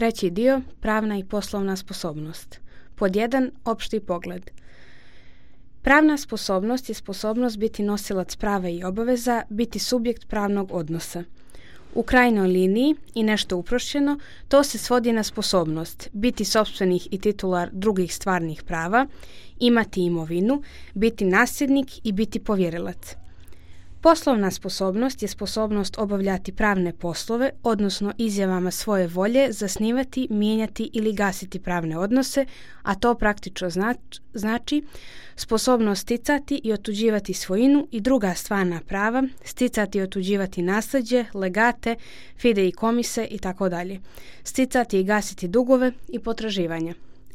Treći dio, pravna i poslovna sposobnost. Pod 1. Opšti pogled. Pravna sposobnost je sposobnost biti nosilac prava i obaveza, biti subjekt pravnog odnosa. U krajnjoj liniji, i nešto uprošćeno, to se svodi na sposobnost biti sopstvenih i titular drugih stvarnih prava, imati imovinu, biti nasljednik i biti povjerilac. Poslovna sposobnost je sposobnost obavljati pravne poslove, odnosno izjavama svoje volje zasnivati, mijenjati ili gasiti pravne odnose, a to praktično znači sposobnost sticati i otuđivati svojinu i druga stvarna prava, sticati i otuđivati nasljeđe, legate, fideikomise itd., sticati i gasiti dugove i potraživanja.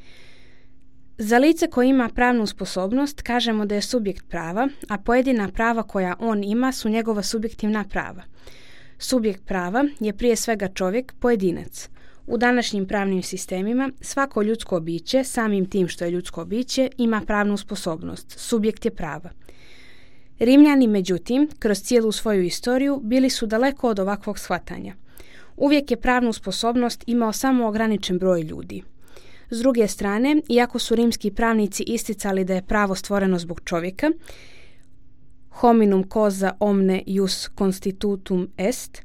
Za lice koje ima pravnu sposobnost kažemo da je subjekt prava, a pojedina prava koja on ima su njegova subjektivna prava. Subjekt prava je prije svega čovjek, pojedinac. U današnjim pravnim sistemima svako ljudsko biće, samim tim što je ljudsko biće, ima pravnu sposobnost. Subjekt je prava. Rimljani, međutim, kroz cijelu svoju istoriju bili su daleko od ovakvog shvatanja. Uvijek je pravnu sposobnost imao samo ograničen broj ljudi. S druge strane, iako su rimski pravnici isticali da je pravo stvoreno zbog čovjeka, hominum causa omne ius constitutum est,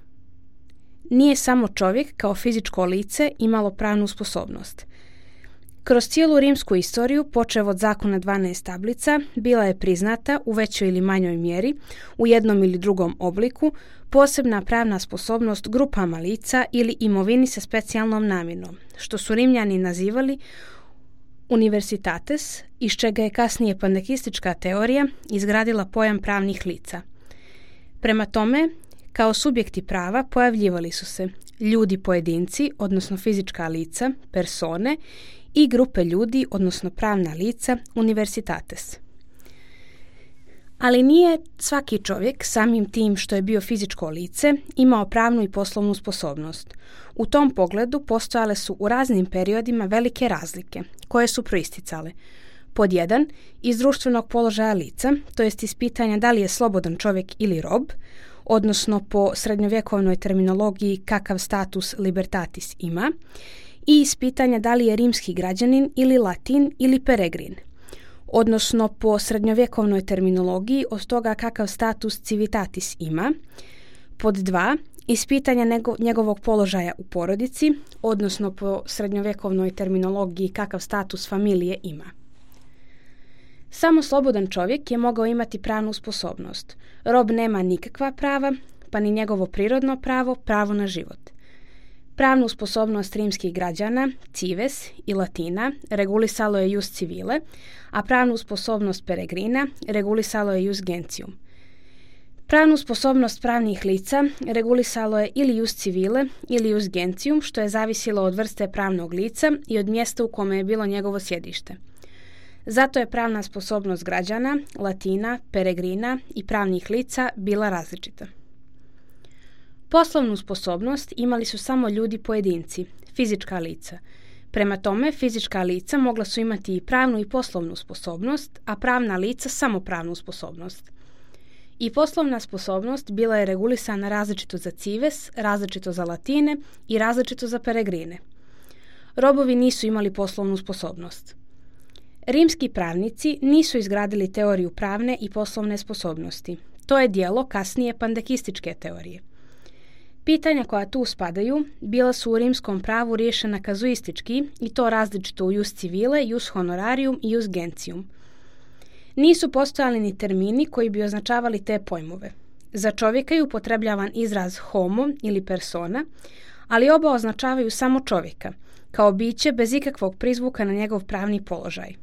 nije samo čovjek kao fizičko lice imalo pravnu sposobnost. Kroz cijelu rimsku istoriju, počev od zakona 12 tablica, bila je priznata u većoj ili manjoj mjeri, u jednom ili drugom obliku, posebna pravna sposobnost grupama lica ili imovini sa specijalnom namjenom, što su Rimljani nazivali universitates, iz čega je kasnije pandekistička teorija izgradila pojam pravnih lica. Prema tome, kao subjekti prava pojavljivali su se ljudi pojedinci, odnosno fizička lica, persone, i grupe ljudi, odnosno pravna lica, universitates. Ali nije svaki čovjek, samim tim što je bio fizičko lice, imao pravnu i poslovnu sposobnost. U tom pogledu postojale su u raznim periodima velike razlike, koje su proisticale. Pod 1. Iz društvenog položaja lica, to jest iz pitanja da li je slobodan čovjek ili rob, odnosno po srednjovjekovnoj terminologiji kakav status libertatis ima, i iz pitanja da li je rimski građanin ili latin ili peregrin, odnosno po srednjovjekovnoj terminologiji od toga kakav status civitatis ima. Pod 2. Iz pitanja njegovog položaja u porodici, odnosno po srednjovjekovnoj terminologiji kakav status familije ima. Samo slobodan čovjek je mogao imati pravnu sposobnost. Rob nema nikakva prava, pa ni njegovo prirodno pravo, pravo na život. Pravnu sposobnost rimskih građana, cives i latina, regulisalo je ius civile, a pravnu sposobnost peregrina regulisalo je ius gentium. Pravnu sposobnost pravnih lica regulisalo je ili ius civile ili ius gentium, što je zavisilo od vrste pravnog lica i od mjesta u kome je bilo njegovo sjedište. Zato je pravna sposobnost građana, latina, peregrina i pravnih lica bila različita. Poslovnu sposobnost imali su samo ljudi pojedinci, fizička lica. Prema tome, fizička lica mogla su imati i pravnu i poslovnu sposobnost, a pravna lica samo pravnu sposobnost. I poslovna sposobnost bila je regulisana različito za cives, različito za latine i različito za peregrine. Robovi nisu imali poslovnu sposobnost. Rimski pravnici nisu izgradili teoriju pravne i poslovne sposobnosti. To je dijelo kasnije pandekističke teorije. Pitanja koja tu spadaju bila su u rimskom pravu riješena kazuistički i to različito u ius civile, ius honorarium i ius gentium. Nisu postojali ni termini koji bi označavali te pojmove. Za čovjeka je upotrebljavan izraz homo ili persona, ali oba označavaju samo čovjeka, kao biće bez ikakvog prizvuka na njegov pravni položaj.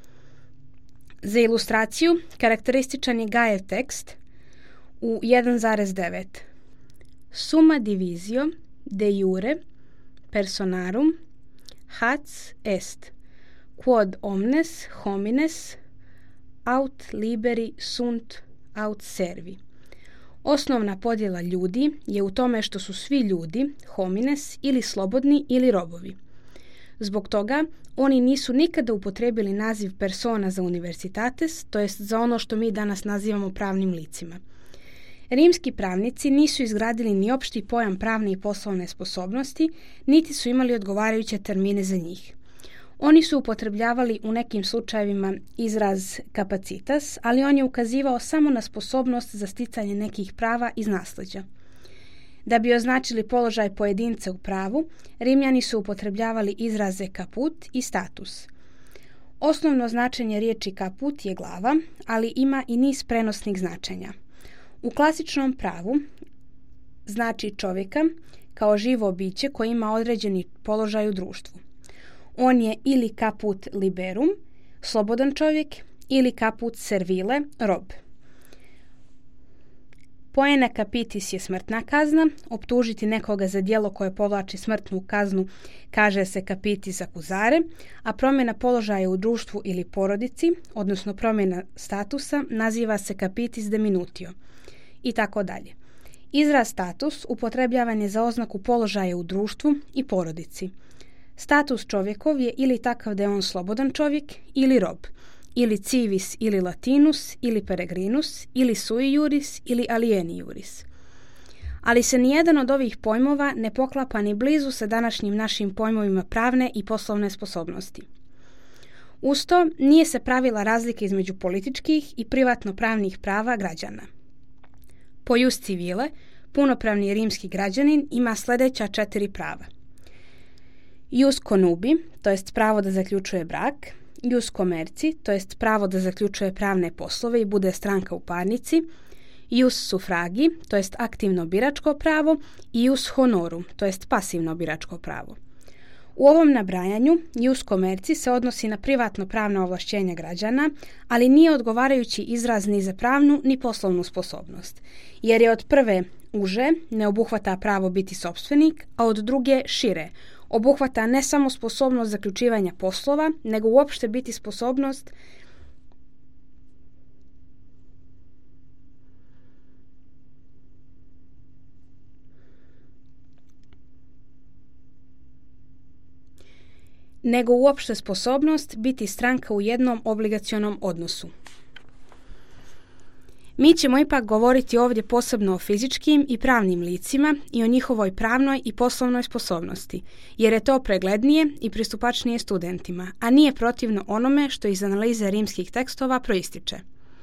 Za ilustraciju karakterističan je Gajev tekst u 1,9. Summa divisio de iure personarum hac est, quod omnes homines aut liberi sunt aut servi. Osnovna podjela ljudi je u tome što su svi ljudi, homines, ili slobodni ili robovi. Zbog toga, oni nisu nikada upotrijebili naziv persona za universitates, to jest za ono što mi danas nazivamo pravnim licima. Rimski pravnici nisu izgradili ni opšti pojam pravne i poslovne sposobnosti, niti su imali odgovarajuće termine za njih. Oni su upotrebljavali u nekim slučajevima izraz capacitas, ali on je ukazivao samo na sposobnost za sticanje nekih prava iz nasleđa. Da bi označili položaj pojedinca u pravu, Rimljani su upotrebljavali izraze caput i status. Osnovno značenje riječi caput je glava, ali ima i niz prenosnih značenja. U klasičnom pravu znači čovjeka kao živo biće koje ima određeni položaj u društvu. On je ili caput liberum, slobodan čovjek, ili caput servile, rob. Poena capitis je smrtna kazna. Optužiti nekoga za djelo koje povlači smrtnu kaznu kaže se capitis accusare, a promjena položaja u društvu ili porodici, odnosno promjena statusa, naziva se capitis deminutio i tako dalje. Izraz status upotrebljavan je za oznaku položaja u društvu i porodici. Status čovjekov je ili takav da je on slobodan čovjek ili rob, ili civis ili latinus ili peregrinus ili sui juris ili alieni juris. Ali se nijedan od ovih pojmova ne poklapa ni blizu sa današnjim našim pojmovima pravne i poslovne sposobnosti. Uz to nije se pravila razlike između političkih i privatno pravnih prava građana. Po jus civile, punopravni rimski građanin ima sljedeća 4 prava. Jus conubi, to jest pravo da zaključuje brak, jus commerci, to jest pravo da zaključuje pravne poslove i bude stranka u parnici, jus suffragi, to jest aktivno biračko pravo, i jus honorum, to jest pasivno biračko pravo. U ovom nabrajanju jus commerci se odnosi na privatno pravna ovlašćenja građana, ali nije odgovarajući izraz ni za pravnu ni poslovnu sposobnost, jer je od prve uže, ne obuhvata pravo biti sopstvenik, a od druge šire, obuhvata ne samo sposobnost zaključivanja poslova, nego uopšte biti sposobnost biti stranka u jednom obligacionom odnosu. Mi ćemo ipak govoriti ovdje posebno o fizičkim i pravnim licima i o njihovoj pravnoj i poslovnoj sposobnosti, jer je to preglednije i pristupačnije studentima, a nije protivno onome što iz analize rimskih tekstova proističe.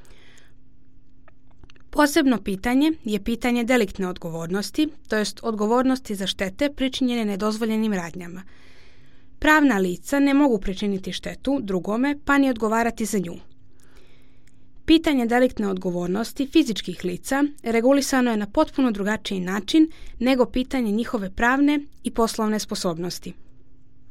Posebno pitanje je pitanje deliktne odgovornosti, to jest odgovornosti za štete pričinjene nedozvoljenim radnjama. Pravna lica ne mogu pričiniti štetu drugome, pa ni odgovarati za nju. Pitanje deliktne odgovornosti fizičkih lica regulisano je na potpuno drugačiji način nego pitanje njihove pravne i poslovne sposobnosti.